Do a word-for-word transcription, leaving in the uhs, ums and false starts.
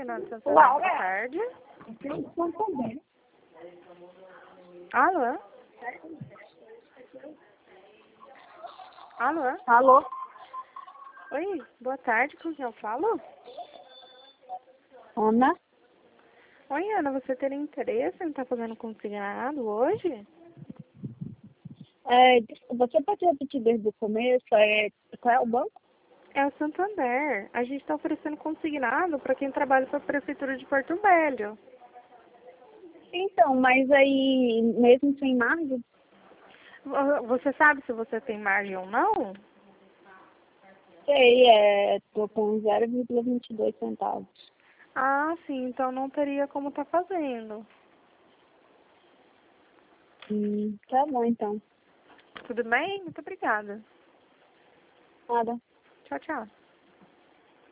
Fernando Santos, boa tarde. Alô? Alô? Alô? Oi, boa tarde, com quem eu falo? Ana? Oi, Ana, você teria interesse em estar fazendo consignado hoje? É, você pode repetir desde o começo? É, qual é o banco? É o Santander. A gente está oferecendo consignado para quem trabalha para a Prefeitura de Porto Velho. Então, mas aí, mesmo sem margem? Vo- Você sabe se você tem margem ou não? Sei, é, tô com zero vírgula vinte e dois centavos. Ah, sim, então não teria como estar fazendo. Hum, tá bom, então. Tudo bem? Muito obrigada. Nada. Tchau, tchau.